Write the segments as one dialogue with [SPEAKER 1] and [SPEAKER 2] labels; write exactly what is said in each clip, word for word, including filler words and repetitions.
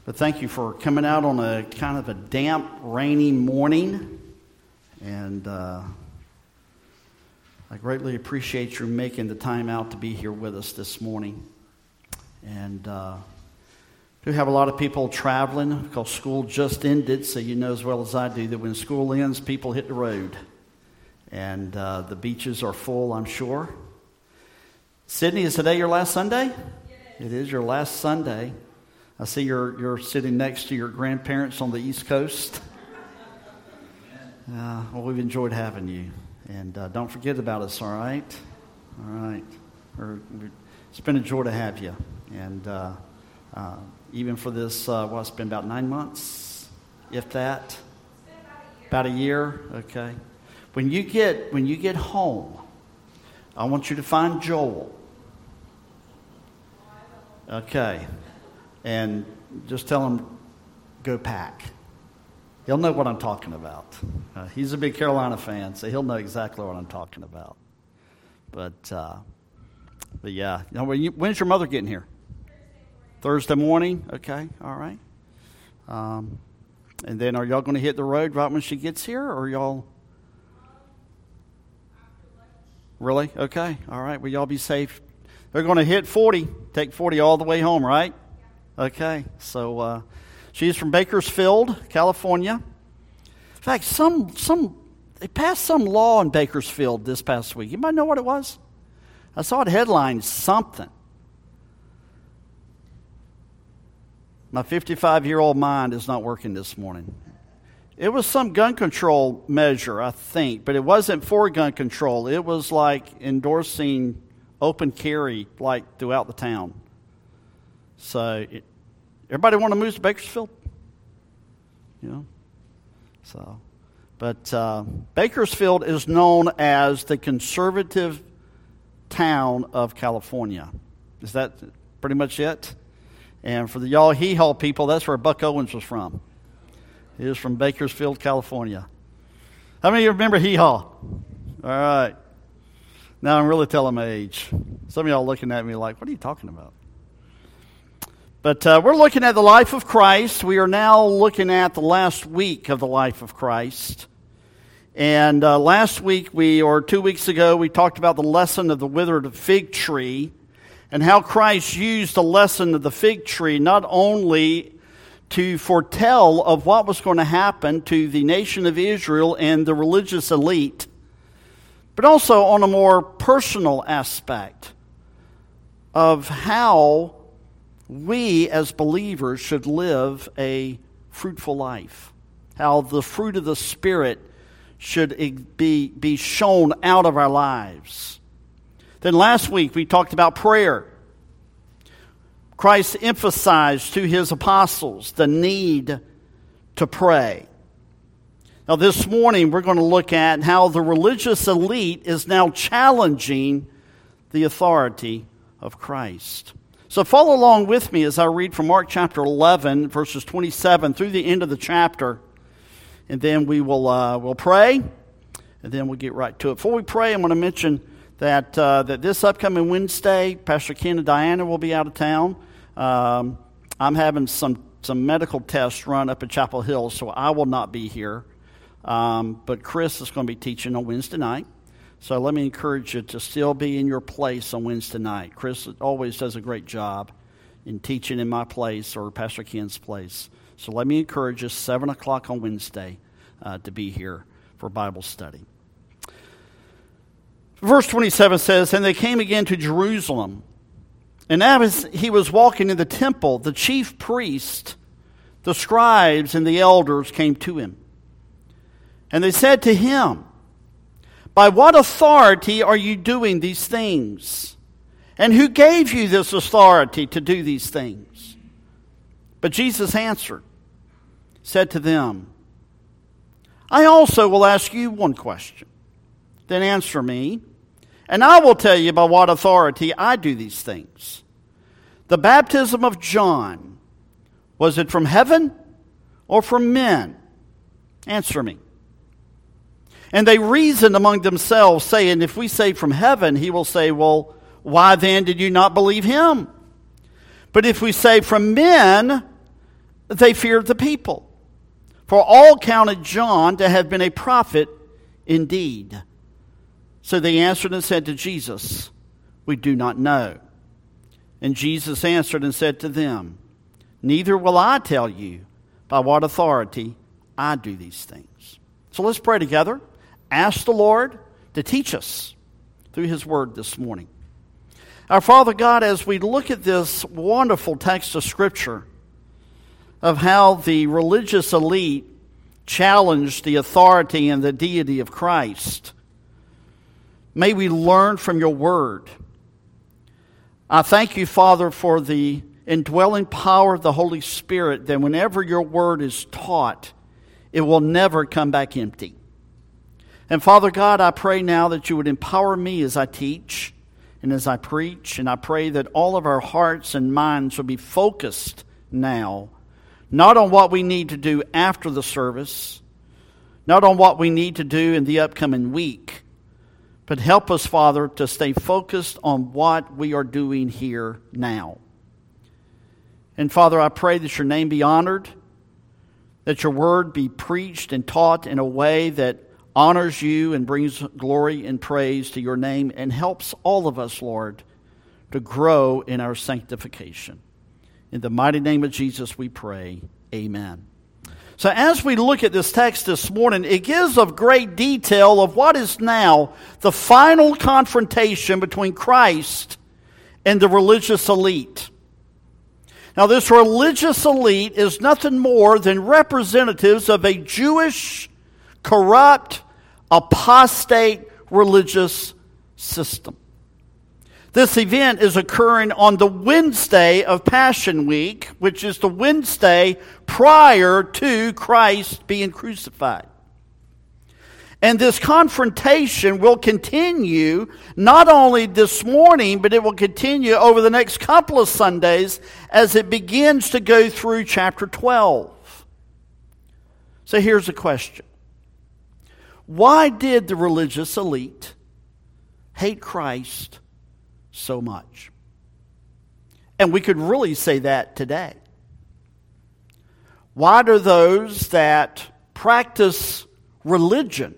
[SPEAKER 1] But thank you for coming out on a kind of a damp, rainy morning. And uh, I greatly appreciate you making the time out to be here with us this morning. And uh, we do have a lot of people traveling because school just ended, so you know as well as I do that when school ends, people hit the road. And uh, the beaches are full, I'm sure. Sydney, is today your last Sunday?
[SPEAKER 2] Yes.
[SPEAKER 1] It is your last Sunday. I see you're you're sitting next to your grandparents on the East Coast. Uh, well, we've enjoyed having you. And uh, don't forget about us, all right? All right. We're, we're, it's been a joy to have you. And uh, uh, even for this, uh, well, it's been about nine months, if that.
[SPEAKER 2] It's been about a year.
[SPEAKER 1] About a year? Okay. When you get when you get home, I want you to find Joel. Okay. And just tell him, go pack. He'll know what I'm talking about. Uh, he's a big Carolina fan, so he'll know exactly what I'm talking about. But, uh, but yeah. Now, when you, when's your mother getting here? Thursday morning. Thursday morning? Okay, all right. Um, and then are y'all going to hit the road right when she gets here, or y'all? Really? Okay, all right. Well, y'all be safe. They're going to hit forty, take forty all the way home, right? Okay, so uh, she's from Bakersfield, California. In fact, some some they passed some law in Bakersfield this past week. You might know what it was. I saw it headlined something. My fifty-five-year-old mind is not working this morning. It was some gun control measure, I think, but it wasn't for gun control. It was like endorsing open carry, like throughout the town. So, it, everybody want to move to Bakersfield? You know? So, but uh, Bakersfield is known as the conservative town of California. Is that pretty much it? And for the y'all hee-haw people, that's where Buck Owens was from. He was from Bakersfield, California. How many of you remember hee-haw? All right. Now I'm really telling my age. Some of y'all looking at me like, what are you talking about? But uh, we're looking at the life of Christ. We are now looking at the last week of the life of Christ. And uh, last week, we or two weeks ago, we talked about the lesson of the withered fig tree and how Christ used the lesson of the fig tree not only to foretell of what was going to happen to the nation of Israel and the religious elite, but also on a more personal aspect of how we as believers should live a fruitful life. How the fruit of the Spirit should be, be shown out of our lives. Then last week we talked about prayer. Christ emphasized to his apostles the need to pray. Now this morning we're going to look at how the religious elite is now challenging the authority of Christ. So follow along with me as I read from Mark chapter eleven, verses twenty-seven through the end of the chapter. And then we will uh, we'll pray, and then we'll get right to it. Before we pray, I'm going to mention that uh, that this upcoming Wednesday, Pastor Ken and Diana will be out of town. Um, I'm having some, some medical tests run up at Chapel Hill, so I will not be here. Um, but Chris is going to be teaching on Wednesday night. So let me encourage you to still be in your place on Wednesday night. Chris always does a great job in teaching in my place or Pastor Ken's place. So let me encourage you, seven o'clock on Wednesday, uh, to be here for Bible study. Verse twenty-seven says, "And they came again to Jerusalem. And as he was walking in the temple, the chief priest, the scribes, and the elders came to him. And they said to him, 'By what authority are you doing these things? And who gave you this authority to do these things?' But Jesus answered, said to them, 'I also will ask you one question. Then answer me, and I will tell you by what authority I do these things. The baptism of John, was it from heaven or from men? Answer me.' And they reasoned among themselves, saying, 'If we say from heaven,' he will say, 'Well, why then did you not believe him? But if we say from men,' they feared the people. For all counted John to have been a prophet indeed. So they answered and said to Jesus, we do not know. And Jesus answered and said to them, neither will I tell you by what authority I do these things. So let's pray together. Ask the Lord to teach us through His Word this morning. Our Father God, as we look at this wonderful text of Scripture of how the religious elite challenged the authority and the deity of Christ, may we learn from your Word. I thank you, Father, for the indwelling power of the Holy Spirit, that whenever your Word is taught, it will never come back empty. And Father God, I pray now that you would empower me as I teach and as I preach, and I pray that all of our hearts and minds will be focused now, not on what we need to do after the service, not on what we need to do in the upcoming week, but help us, Father, to stay focused on what we are doing here now. And Father, I pray that your name be honored, that your word be preached and taught in a way that honors you and brings glory and praise to your name and helps all of us, Lord, to grow in our sanctification. In the mighty name of Jesus we pray. Amen. So as we look at this text this morning, it gives of great detail of what is now the final confrontation between Christ and the religious elite. Now, this religious elite is nothing more than representatives of a Jewish, corrupt, apostate religious system. This event is occurring on the Wednesday of Passion Week, which is the Wednesday prior to Christ being crucified. And this confrontation will continue not only this morning, but it will continue over the next couple of Sundays as it begins to go through chapter twelve. So here's the question. Why did the religious elite hate Christ so much? And we could really say that today. Why do those that practice religion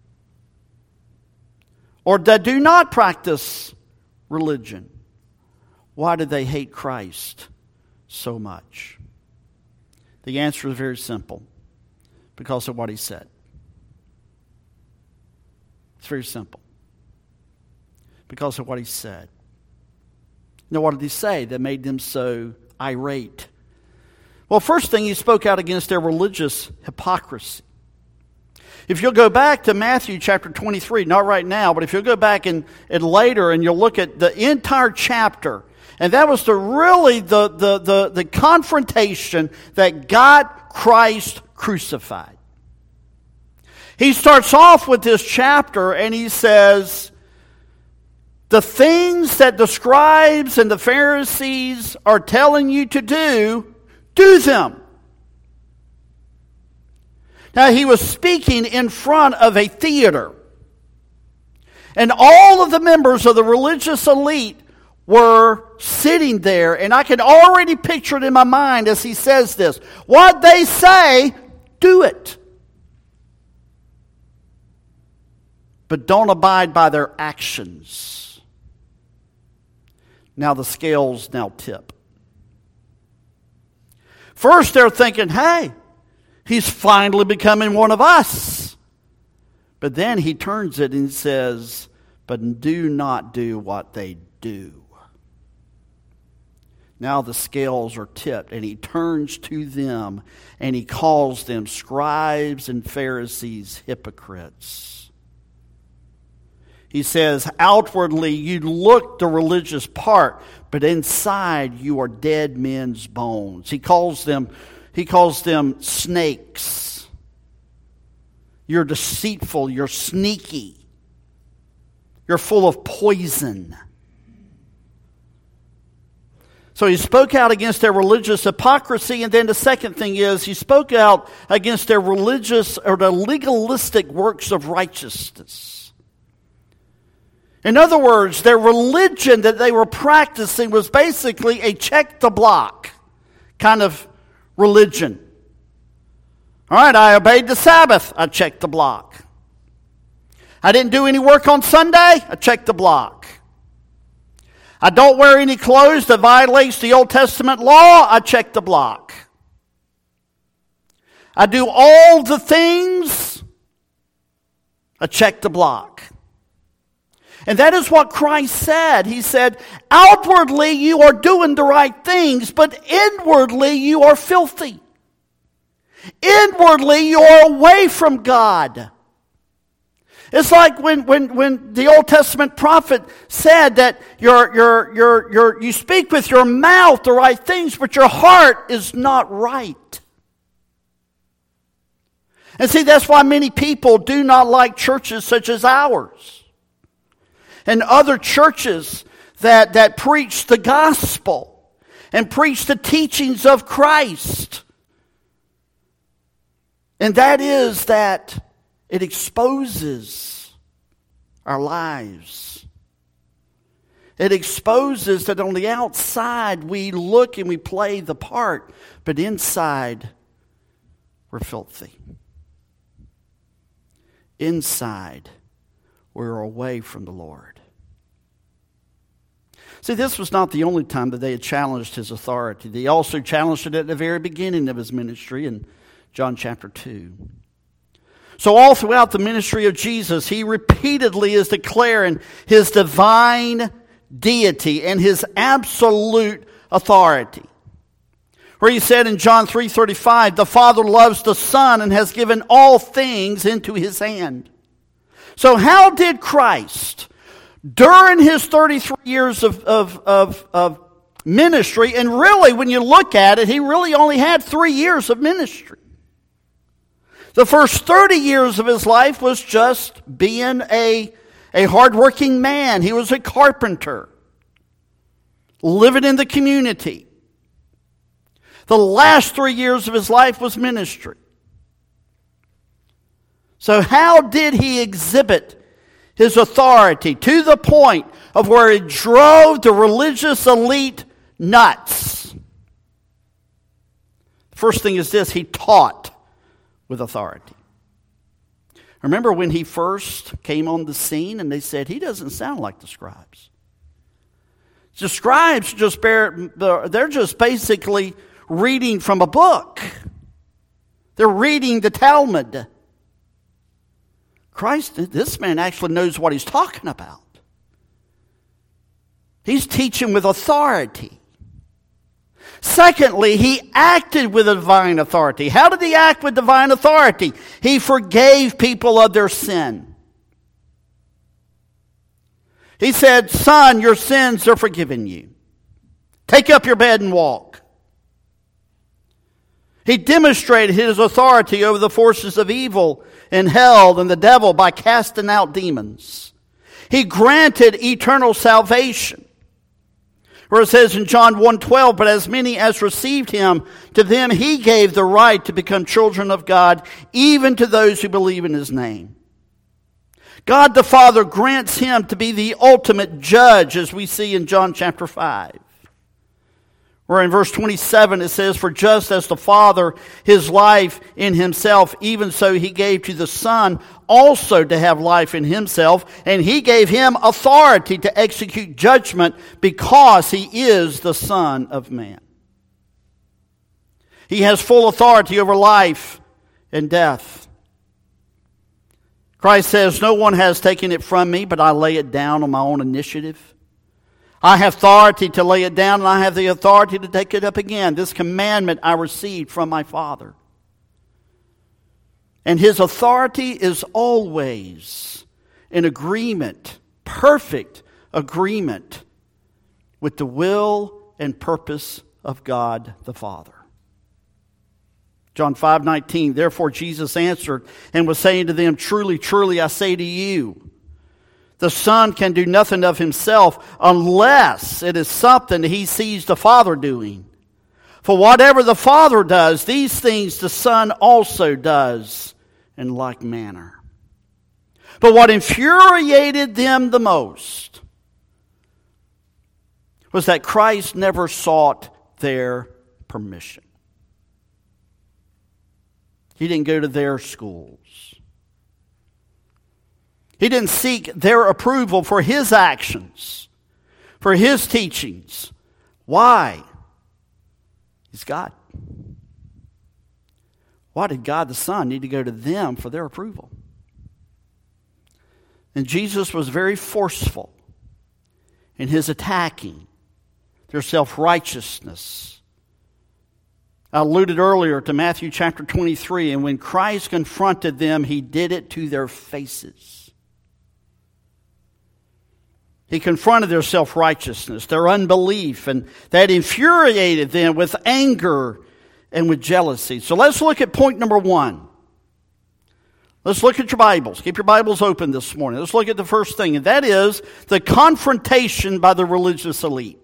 [SPEAKER 1] or that do not practice religion, why do they hate Christ so much? The answer is very simple. Because of what he said. It's very simple. Because of what he said. Now, what did he say that made them so irate? Well, first thing, he spoke out against their religious hypocrisy. If you'll go back to Matthew chapter twenty-three, not right now, but if you'll go back and, and later and you'll look at the entire chapter, and that was the really the, the, the, the confrontation that got Christ crucified. He starts off with this chapter and he says, the things that the scribes and the Pharisees are telling you to do, do them. Now, he was speaking in front of a theater. And all of the members of the religious elite were sitting there. And I can already picture it in my mind as he says this. What they say, do it. But don't abide by their actions. Now the scales now tip. First they're thinking, hey, he's finally becoming one of us. But then he turns it and says, but do not do what they do. Now the scales are tipped, and he turns to them, and he calls them scribes and Pharisees hypocrites. He says, outwardly you look the religious part, but inside you are dead men's bones. He calls them, he calls them snakes. You're deceitful, you're sneaky. You're full of poison. So he spoke out against their religious hypocrisy, and then the second thing is he spoke out against their religious or the legalistic works of righteousness. In other words, their religion that they were practicing was basically a check the block kind of religion. All right, I obeyed the Sabbath. I checked the block. I didn't do any work on Sunday. I checked the block. I don't wear any clothes that violates the Old Testament law. I checked the block. I do all the things. I checked the block. And that is what Christ said. He said, outwardly you are doing the right things, but inwardly you are filthy. Inwardly you are away from God. It's like when, when, when the Old Testament prophet said that you're, you're, you're, you're, you speak with your mouth the right things, but your heart is not right. And see, that's why many people do not like churches such as ours and other churches that, that preach the gospel and preach the teachings of Christ. And that is that it exposes our lives. It exposes that on the outside we look and we play the part, but inside we're filthy. Inside we're away from the Lord. See, this was not the only time that they had challenged his authority. They also challenged it at the very beginning of his ministry in John chapter two. So all throughout the ministry of Jesus, he repeatedly is declaring his divine deity and his absolute authority. Where he said in John three thirty-five, the Father loves the Son and has given all things into his hand. So how did Christ, during his thirty-three years of, of, of, of ministry, and really when you look at it, he really only had three years of ministry. The first thirty years of his life was just being a, a hardworking man. He was a carpenter, living in the community. The last three years of his life was ministry. So how did he exhibit his authority to the point of where it drove the religious elite nuts? First thing is this, he taught with authority. Remember when he first came on the scene and they said, he doesn't sound like the scribes. The scribes just bear, they're just basically reading from a book. They're reading the Talmud. Christ, this man actually knows what he's talking about. He's teaching with authority. Secondly, he acted with a divine authority. How did he act with divine authority? He forgave people of their sin. He said, son, your sins are forgiven you. Take up your bed and walk. He demonstrated his authority over the forces of evil and hell and the devil by casting out demons. He granted eternal salvation. Where it says in John one twelve, but as many as received him, to them he gave the right to become children of God, even to those who believe in his name. God the Father grants him to be the ultimate judge, as we see in John chapter five. Where in verse twenty-seven it says, for just as the Father his life in himself, even so he gave to the Son also to have life in himself, and he gave him authority to execute judgment because he is the Son of Man. He has full authority over life and death. Christ says, no one has taken it from me, but I lay it down on my own initiative. I have authority to lay it down, and I have the authority to take it up again. This commandment I received from my Father. And his authority is always in agreement, perfect agreement with the will and purpose of God the Father. John five nineteen, therefore Jesus answered and was saying to them, truly, truly, I say to you, the Son can do nothing of himself unless it is something he sees the Father doing. For whatever the Father does, these things the Son also does in like manner. But what infuriated them the most was that Christ never sought their permission. He didn't go to their schools. He didn't seek their approval for his actions, for his teachings. Why? He's God. Why did God the Son need to go to them for their approval? And Jesus was very forceful in his attacking their self-righteousness. I alluded earlier to Matthew chapter twenty-three, and when Christ confronted them, he did it to their faces. He confronted their self-righteousness, their unbelief, and that infuriated them with anger and with jealousy. So let's look at point number one. Let's look at your Bibles. Keep your Bibles open this morning. Let's look at the first thing, and that is the confrontation by the religious elite.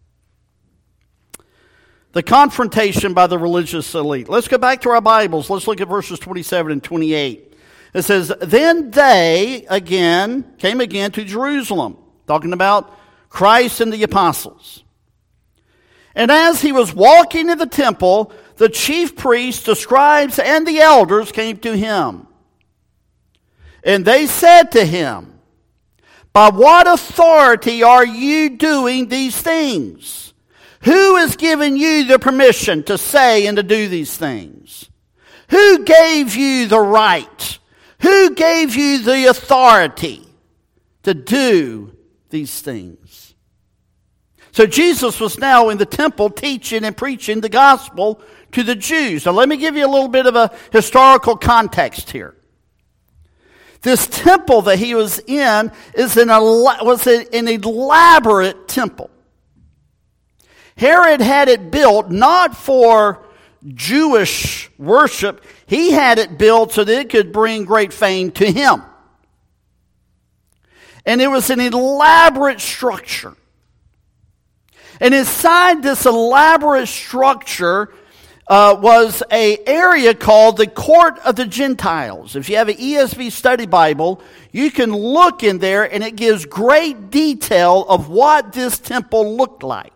[SPEAKER 1] The confrontation by the religious elite. Let's go back to our Bibles. Let's look at verses twenty-seven and twenty-eight. It says, "Then they again came again to Jerusalem," talking about Christ and the apostles. "And as he was walking in the temple, the chief priests, the scribes, and the elders came to him. And they said to him, 'By what authority are you doing these things? Who has given you the permission to say and to do these things? Who gave you the right? Who gave you the authority to do these things?'" So Jesus was now in the temple teaching and preaching the gospel to the Jews. Now let me give you a little bit of a historical context here. This temple that he was in is an, was an elaborate temple. Herod had it built not for Jewish worship. He had it built so that it could bring great fame to him. And it was an elaborate structure. And inside this elaborate structure uh, was an area called the Court of the Gentiles. If you have an E S V study Bible, you can look in there and it gives great detail of what this temple looked like.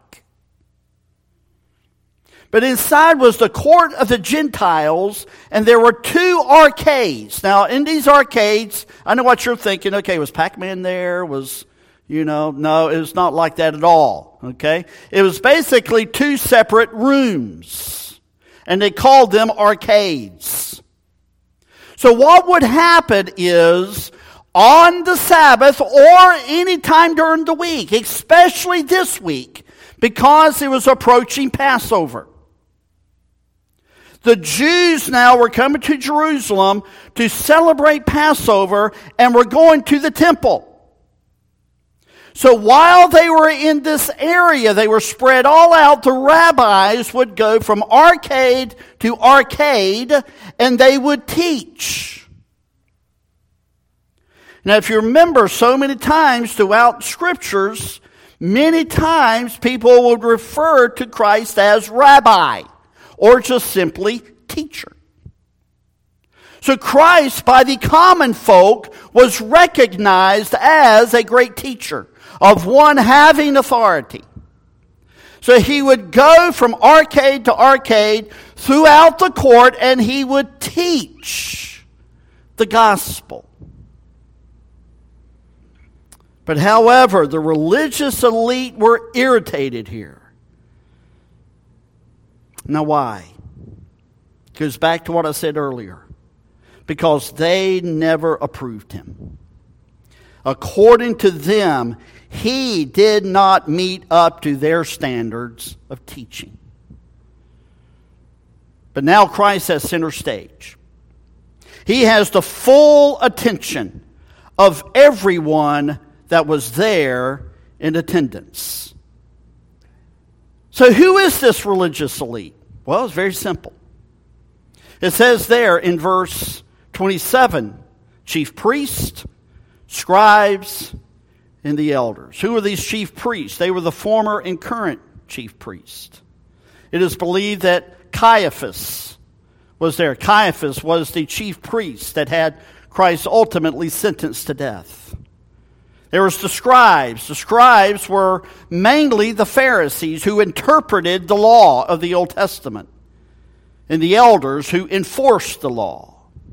[SPEAKER 1] But inside was the Court of the Gentiles, and there were two arcades. Now, in these arcades, I know what you're thinking. Okay, was Pac-Man there? Was, you know, no, it was not like that at all. Okay? It was basically two separate rooms, and they called them arcades. So what would happen is, on the Sabbath or any time during the week, especially this week, because it was approaching Passover, the Jews now were coming to Jerusalem to celebrate Passover and were going to the temple. So while they were in this area, they were spread all out, the rabbis would go from arcade to arcade and they would teach. Now if you remember, so many times throughout scriptures, many times people would refer to Christ as rabbi, or just simply teacher. So Christ, by the common folk, was recognized as a great teacher, of one having authority. So he would go from arcade to arcade throughout the court, and he would teach the gospel. But however, the religious elite were irritated here. Now why? It goes back to what I said earlier. Because they never approved him. According to them, he did not meet up to their standards of teaching. But now Christ has center stage. He has the full attention of everyone that was there in attendance. So who is this religious elite? Well, it's very simple. It says there in verse twenty-seven, chief priests, scribes, and the elders. Who are these chief priests? They were the former and current chief priests. It is believed that Caiaphas was there. Caiaphas was the chief priest that had Christ ultimately sentenced to death. There was the scribes. The scribes were mainly the Pharisees who interpreted the law of the Old Testament. and the elders who enforced the law.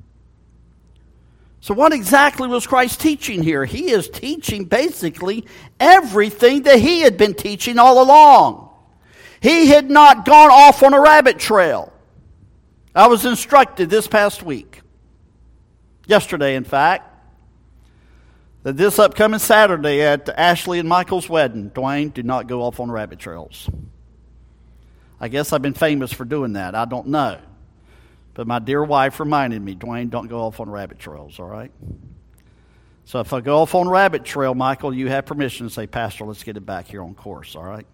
[SPEAKER 1] So what exactly was Christ teaching here? He is teaching basically everything that he had been teaching all along. He had not gone off on a rabbit trail. I was instructed this past week, yesterday in fact, that this upcoming Saturday at Ashley and Michael's wedding, Dwayne, do not go off on rabbit trails. I guess I've been famous for doing that. I don't know. But my dear wife reminded me, Dwayne, don't go off on rabbit trails, all right? So if I go off on rabbit trail, Michael, you have permission to say, Pastor, let's get it back here on course, all right?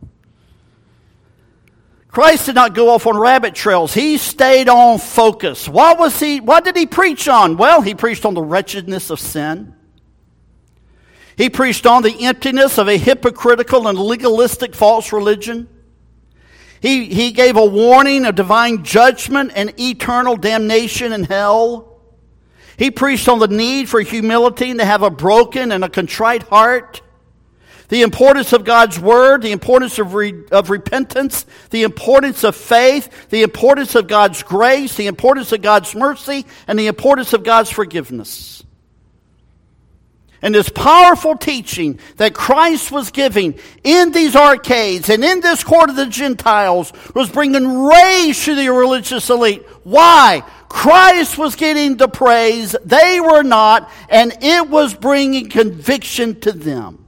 [SPEAKER 1] Christ did not go off on rabbit trails. He stayed on focus. What was he? What did he preach on? Well, he preached on the wretchedness of sin. He preached on the emptiness of a hypocritical and legalistic false religion. He, he gave a warning of divine judgment and eternal damnation in hell. He preached on the need for humility and to have a broken and a contrite heart. The importance of God's Word, the importance of, re, of repentance, the importance of faith, the importance of God's grace, the importance of God's mercy, and the importance of God's forgiveness. And this powerful teaching that Christ was giving in these arcades and in this court of the Gentiles was bringing rage to the religious elite. Why? Christ was getting the praise, they were not, and it was bringing conviction to them.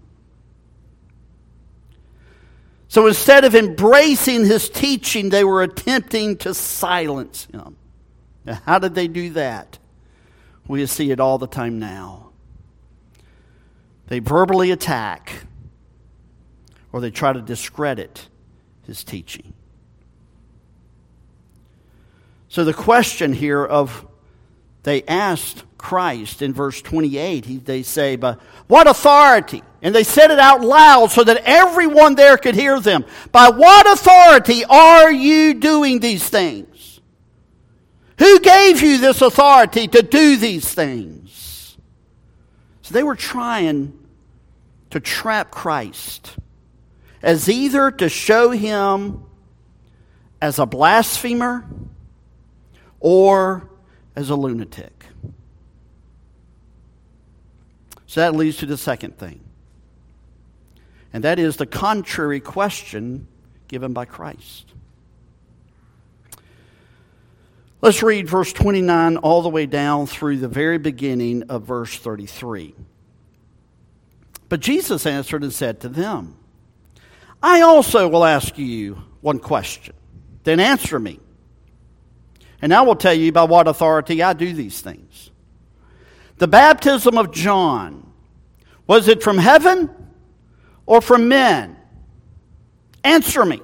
[SPEAKER 1] So instead of embracing his teaching, they were attempting to silence him. Now, how did they do that? We see it all the time now. They verbally attack, or they try to discredit his teaching. So the question here of, they asked Christ in verse twenty-eight, he, they say, "By what authority?" And they said it out loud so that everyone there could hear them. "By what authority are you doing these things? Who gave you this authority to do these things?" So they were trying to trap Christ as either to show him as a blasphemer or as a lunatic. So that leads to the second thing. And that is the contrary question given by Christ. Let's read verse twenty-nine all the way down through the very beginning of verse thirty-three. But Jesus answered and said to them, "I also will ask you one question. Then answer me. And I will tell you by what authority I do these things. The baptism of John, was it from heaven or from men? Answer me."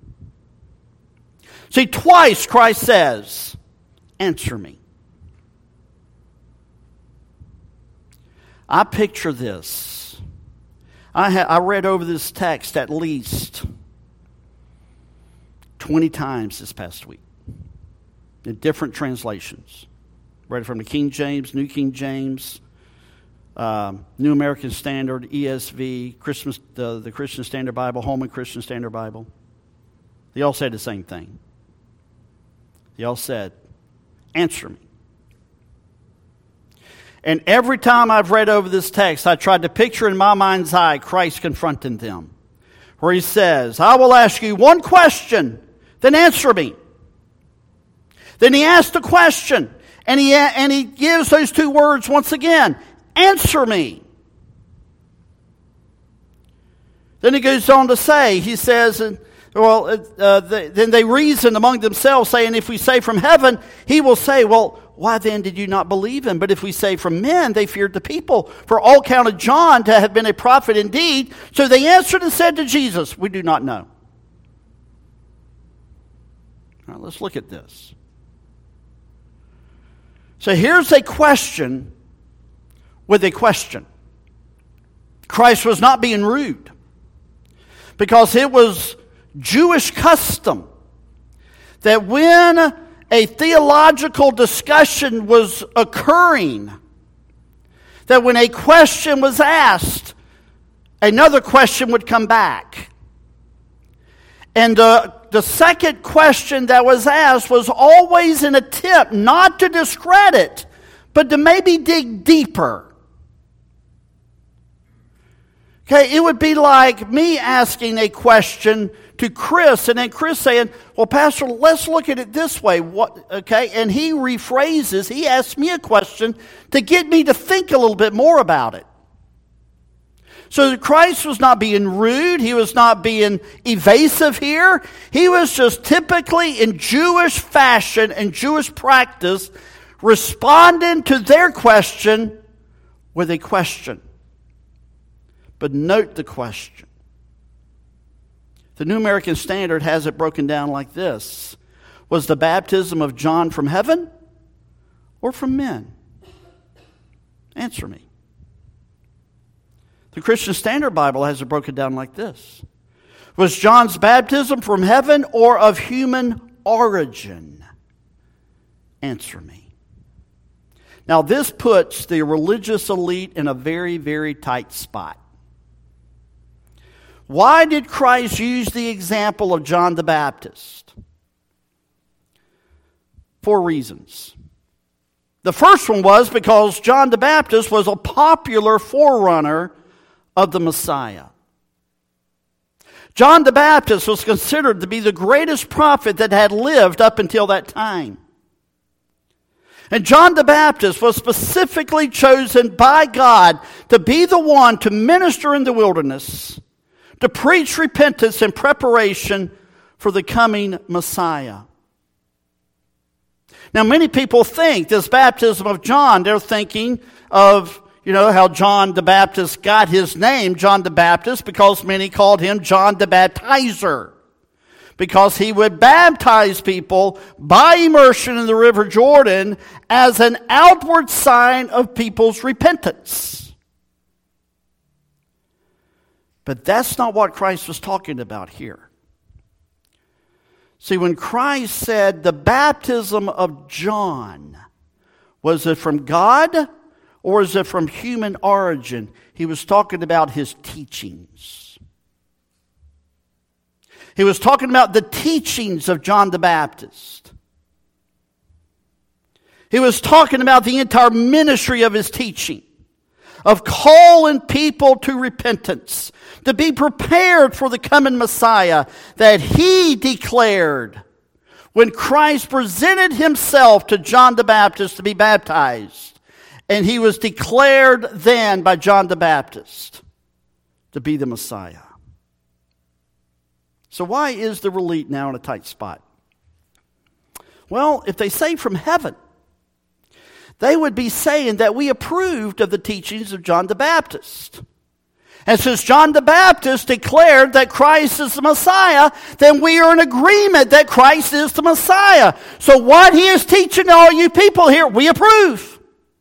[SPEAKER 1] See, twice Christ says, "Answer me." I picture this. I, ha- I read over this text at least twenty times this past week in different translations. Read it from the King James, New King James, um, New American Standard, E S V, Christmas, the, the Christian Standard Bible, Holman Christian Standard Bible. They all said the same thing. They all said, "Answer me." And every time I've read over this text, I tried to picture in my mind's eye Christ confronting them. Where he says, "I will ask you one question, then answer me." Then he asks the question, and he, and he gives those two words once again, "Answer me." Then he goes on to say, he says, well, uh, the, then they reason among themselves, saying, "If we say from heaven," he will say, "Well, why then did you not believe him? But if we say from men, they feared the people. For all counted John to have been a prophet indeed." So they answered and said to Jesus, "We do not know." All right, let's look at this. So here's a question with a question. Christ was not being rude, because it was Jewish custom that when a theological discussion was occurring, that when a question was asked, another question would come back. And the, the second question that was asked was always an attempt not to discredit, but to maybe dig deeper. Okay, it would be like me asking a question to Chris, and then Chris saying, well, Pastor, let's look at it this way. What, okay, and he rephrases, he asks me a question to get me to think a little bit more about it. So Christ was not being rude. He was not being evasive here. He was just typically in Jewish fashion and Jewish practice responding to their question with a question. But note the question. The New American Standard has it broken down like this. Was the baptism of John from heaven or from men? Answer me. The Christian Standard Bible has it broken down like this. Was John's baptism from heaven or of human origin? Answer me. Now this puts the religious elite in a very, very tight spot. Why did Christ use the example of John the Baptist? Four reasons. The first one was because John the Baptist was a popular forerunner of the Messiah. John the Baptist was considered to be the greatest prophet that had lived up until that time. And John the Baptist was specifically chosen by God to be the one to minister in the wilderness, to preach repentance and preparation for the coming Messiah. Now, many people think this baptism of John, they're thinking of, you know, how John the Baptist got his name, John the Baptist, because many called him John the Baptizer. Because he would baptize people by immersion in the River Jordan as an outward sign of people's repentance. But that's not what Christ was talking about here. See, when Christ said the baptism of John, was it from God or is it from human origin? He was talking about his teachings. He was talking about the teachings of John the Baptist. He was talking about the entire ministry of his teaching, of calling people to repentance, to be prepared for the coming Messiah that he declared when Christ presented himself to John the Baptist to be baptized. And he was declared then by John the Baptist to be the Messiah. So why is the elite now in a tight spot? Well, if they say from heaven, they would be saying that we approved of the teachings of John the Baptist. And since John the Baptist declared that Christ is the Messiah, then we are in agreement that Christ is the Messiah. So what he is teaching all you people here, we approve.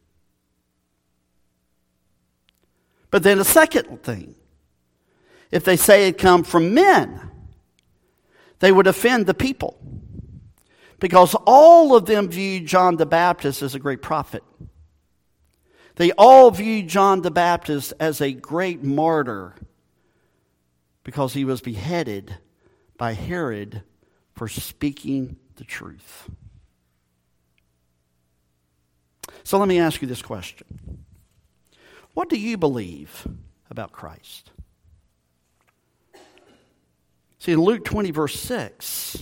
[SPEAKER 1] But then a second thing, if they say it come from men, they would offend the people. Because all of them viewed John the Baptist as a great prophet. They all viewed John the Baptist as a great martyr because he was beheaded by Herod for speaking the truth. So let me ask you this question. What do you believe about Christ? See, in Luke twenty, verse six,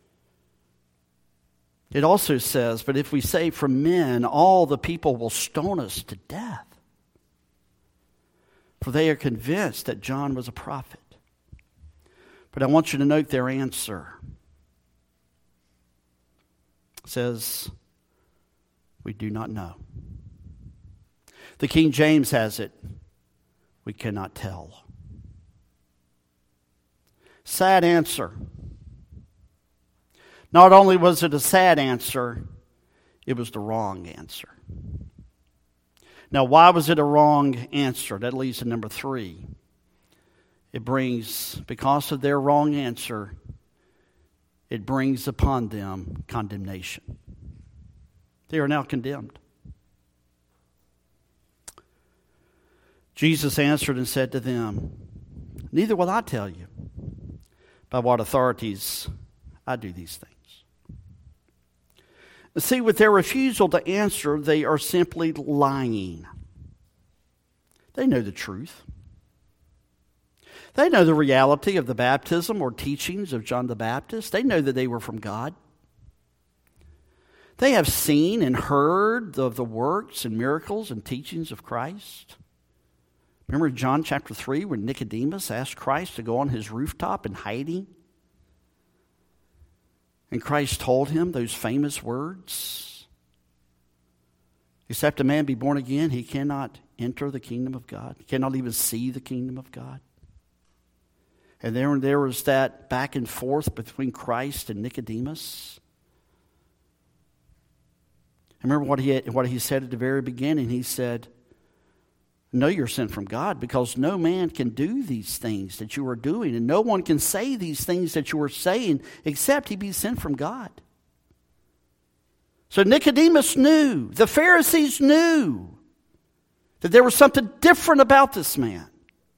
[SPEAKER 1] it also says, but if we say from men, all the people will stone us to death. For they are convinced that John was a prophet. But I want you to note their answer. It says, we do not know. The King James has it, we cannot tell. Sad answer. Not only was it a sad answer, it was the wrong answer. Now, why was it a wrong answer? That leads to number three. It brings, because of their wrong answer, it brings upon them condemnation. They are now condemned. Jesus answered and said to them, neither will I tell you. by what authorities I do these things. See, with their refusal to answer, they are simply lying. They know the truth. They know the reality of the baptism or teachings of John the Baptist. They know that they were from God. They have seen and heard of the works and miracles and teachings of Christ. Remember John chapter three when Nicodemus asked Christ to go on his rooftop in hiding? And Christ told him those famous words. Except a man be born again, he cannot enter the kingdom of God. He cannot even see the kingdom of God. And there, there was that back and forth between Christ and Nicodemus. Remember what he, had, what he said at the very beginning. He said, know you're sent from God, because no man can do these things that you are doing, and no one can say these things that you are saying except he be sent from God. So Nicodemus knew, the Pharisees knew that there was something different about this man.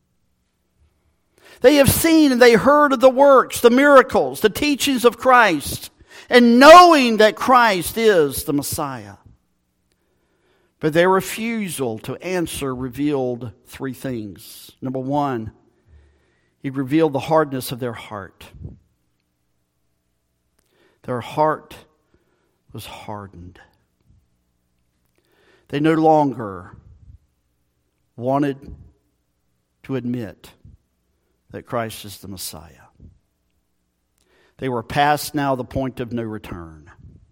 [SPEAKER 1] They have seen and they heard of the works, the miracles, the teachings of Christ, and knowing that Christ is the Messiah. But their refusal to answer revealed three things. Number one, it revealed the hardness of their heart. Their heart was hardened. They no longer wanted to admit that Christ is the Messiah. They were past now the point of no return.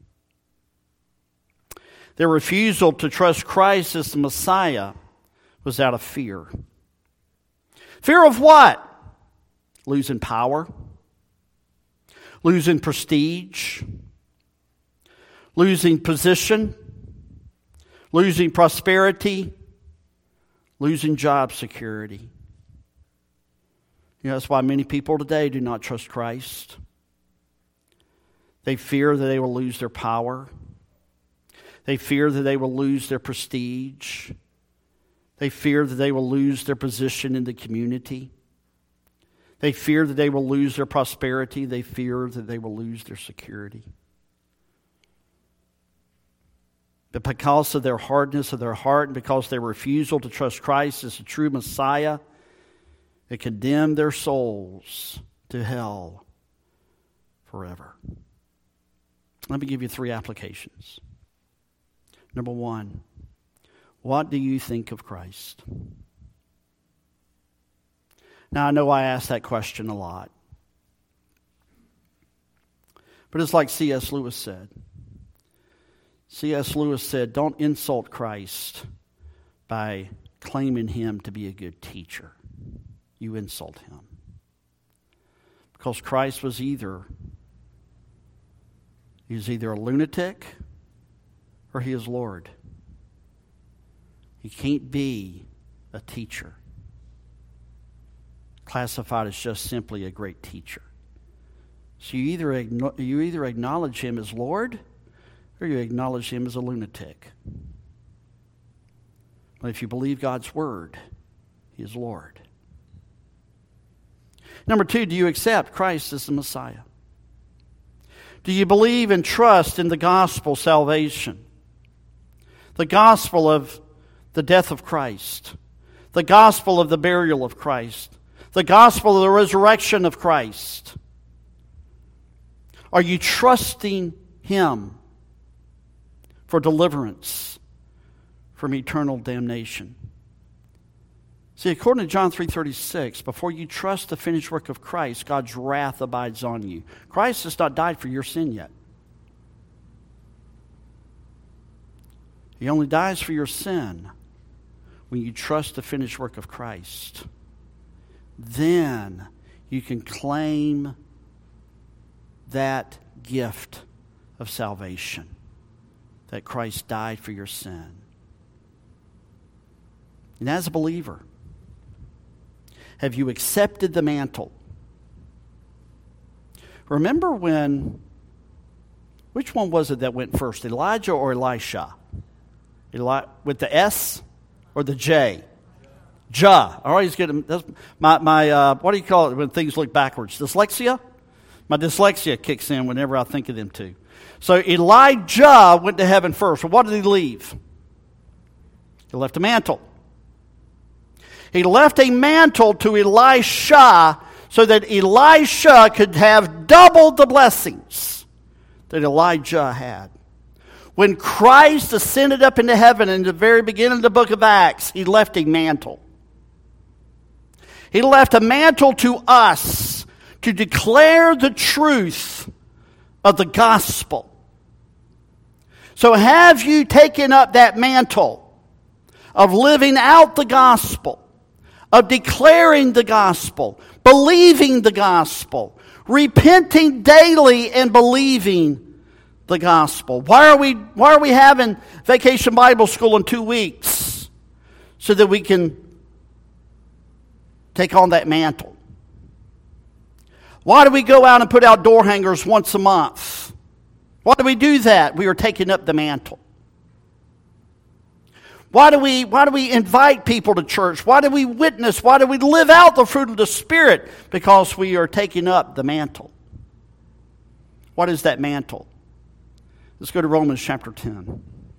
[SPEAKER 1] Their refusal to trust Christ as the Messiah was out of fear. Fear of what? Losing power, losing prestige, losing position, losing prosperity, losing job security. You know, that's why many people today do not trust Christ. They fear that they will lose their power. They fear that they will lose their prestige. They fear that they will lose their position in the community. They fear that they will lose their prosperity. They fear that they will lose their security. But because of their hardness of their heart and because their refusal to trust Christ as the true Messiah, it condemned their souls to hell forever. Let me give you three applications. Number one, what do you think of Christ? Now, I know I ask that question a lot. But it's like C S Lewis said. C S Lewis said, don't insult Christ by claiming him to be a good teacher. You insult him. Because Christ was either, he was either a lunatic or he is Lord. He can't be a teacher, classified as just simply a great teacher. So you either you either acknowledge him as Lord or you acknowledge him as a lunatic. But if you believe God's word, he is Lord. Number two, do you accept Christ as the Messiah? Do you believe and trust in the gospel salvation? The gospel of the death of Christ. The gospel of the burial of Christ. The gospel of the resurrection of Christ. Are you trusting him for deliverance from eternal damnation? See, according to John three thirty-six, before you trust the finished work of Christ, God's wrath abides on you. Christ has not died for your sin yet. He only dies for your sin when you trust the finished work of Christ. Then you can claim that gift of salvation, that Christ died for your sin. And as a believer, have you accepted the mantle? Remember when, which one was it that went first, Elijah or Elisha? Eli, with the S or the J? Jah. I always get them. That's my, my uh, what do you call it when things look backwards? Dyslexia? My dyslexia kicks in whenever I think of them two. So Elijah went to heaven first. Well, what did he leave? He left a mantle. He left a mantle to Elisha so that Elisha could have double the blessings that Elijah had. When Christ ascended up into heaven in the very beginning of the book of Acts, he left a mantle. He left a mantle to us to declare the truth of the gospel. So have you taken up that mantle of living out the gospel, of declaring the gospel, believing the gospel, repenting daily and believing the gospel? Why are we why are we having Vacation Bible School in two weeks? So that we can take on that mantle. Why do we go out and put out door hangers once a month? Why do we do that? We are taking up the mantle. Why do we why do we invite people to church? Why do we witness? Why do we live out the fruit of the Spirit? Because we are taking up the mantle. What is that mantle? Let's go to Romans chapter ten.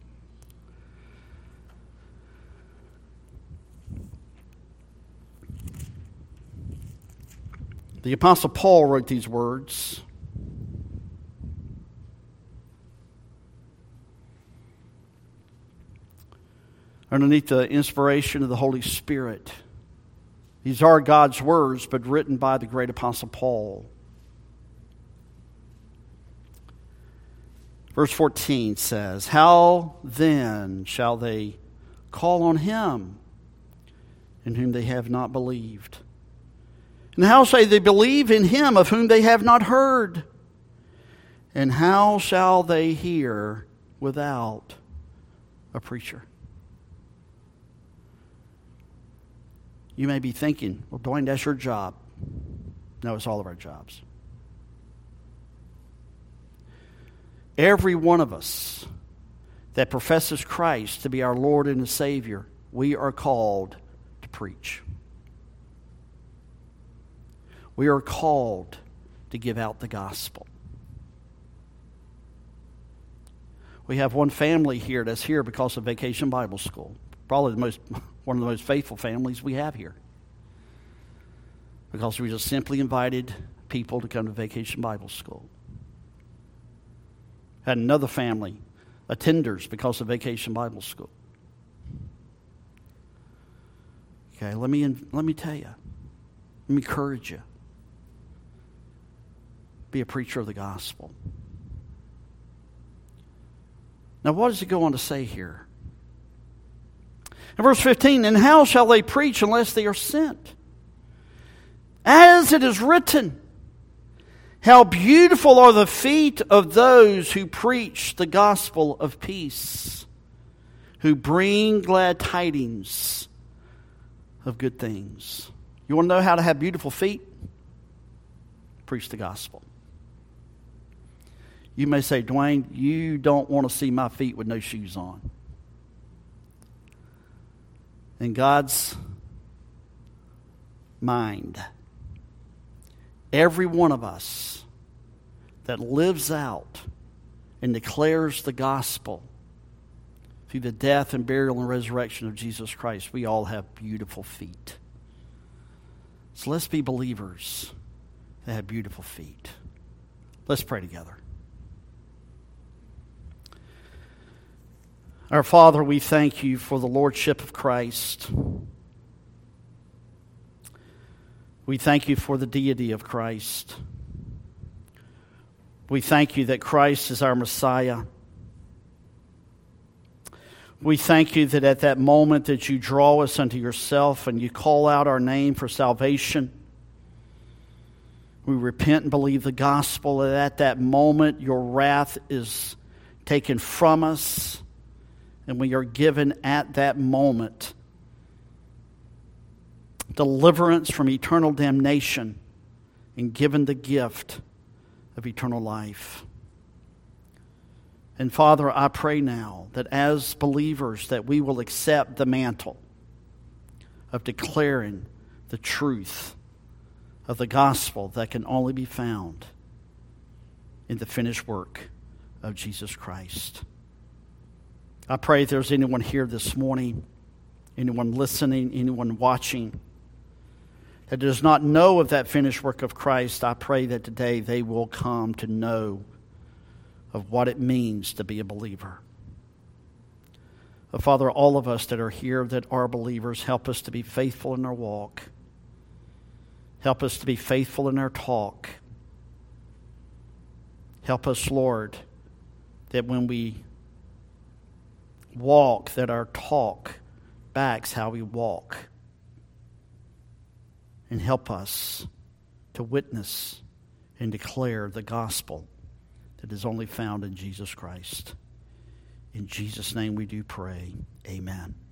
[SPEAKER 1] The Apostle Paul wrote these words. Underneath the inspiration of the Holy Spirit. These are God's words, but written by the great Apostle Paul. Verse fourteen says, "How then shall they call on him in whom they have not believed? And how shall they believe in him of whom they have not heard? And how shall they hear without a preacher?" You may be thinking, well, Dwayne, that's your job. No, it's all of our jobs. Every one of us that professes Christ to be our Lord and Savior, we are called to preach. We are called to give out the gospel. We have one family here that's here because of Vacation Bible School. Probably the most, one of the most faithful families we have here. Because we just simply invited people to come to Vacation Bible School. Had another family, attenders, because of Vacation Bible School. Okay, let me let me tell you. Let me encourage you. Be a preacher of the gospel. Now, what does it go on to say here? In verse fifteen, "And how shall they preach unless they are sent? As it is written, how beautiful are the feet of those who preach the gospel of peace, who bring glad tidings of good things." You want to know how to have beautiful feet? Preach the gospel. You may say, "Dwayne, you don't want to see my feet with no shoes on." In God's mind, every one of us that lives out and declares the gospel through the death and burial and resurrection of Jesus Christ, we all have beautiful feet. So let's be believers that have beautiful feet. Let's pray together. Our Father, we thank you for the Lordship of Christ. We thank you for the deity of Christ. We thank you that Christ is our Messiah. We thank you that at that moment that you draw us unto yourself and you call out our name for salvation, we repent and believe the gospel, and at that moment your wrath is taken from us, and we are given at that moment deliverance from eternal damnation and given the gift of eternal life. And Father, I pray now that as believers that we will accept the mantle of declaring the truth of the gospel that can only be found in the finished work of Jesus Christ. I pray if there's anyone here this morning, anyone listening, anyone watching, that does not know of that finished work of Christ, I pray that today they will come to know of what it means to be a believer. But Father, all of us that are here that are believers, help us to be faithful in our walk. Help us to be faithful in our talk. Help us, Lord, that when we walk, that our talk backs how we walk. And help us to witness and declare the gospel that is only found in Jesus Christ. In Jesus' name we do pray. Amen.